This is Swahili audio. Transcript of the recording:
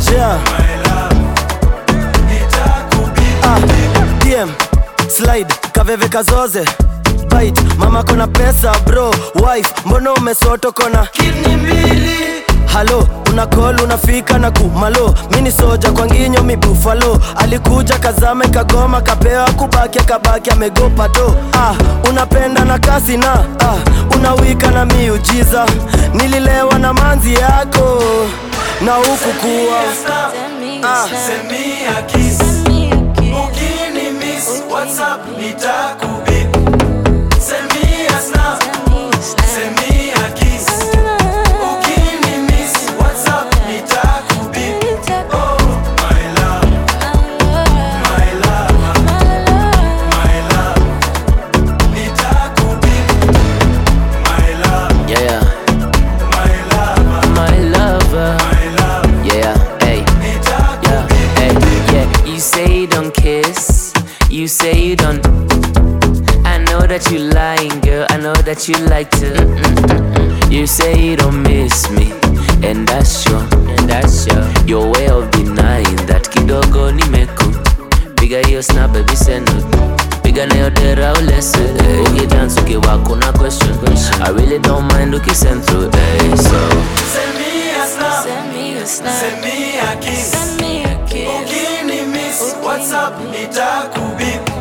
yeah. DM, slide, kaveve kazoze bite, mama kona pesa bro. Wife, mbono umesoto kona kidney mbili. Halo, una call unafika na kumalo. Mini soja kwa nginyo mi buffalo. Alikuja kazame kagoma kapewa kubaki akabaki amegopa do. Unapenda na kasi na unawika na miujiza. Nililewa na manzi yako na huku kuwa Send me a kiss. Ukini miss, what's up, nitakubip. Send me a snap. Send me a kiss. Ukini miss, what's up, nitakubip. Oh, my love, my love, my love, nitakubip. My love, yeah, my love, my lover, my love, yeah, hey, yeah, hey, yeah. You say you don't kiss, you say you don't. I know that you lying, girl, I know that you like to. You say you don't miss me, and that's sure, your way of denying that kidogo nimeku. Piga hiyo snap baby send it. Piga na yo dera ulese. Uki dance uki wako na question. I really don't mind uki send through, so send me a snap. Send me a kiss. Ukini miss, what's up, nitakubip.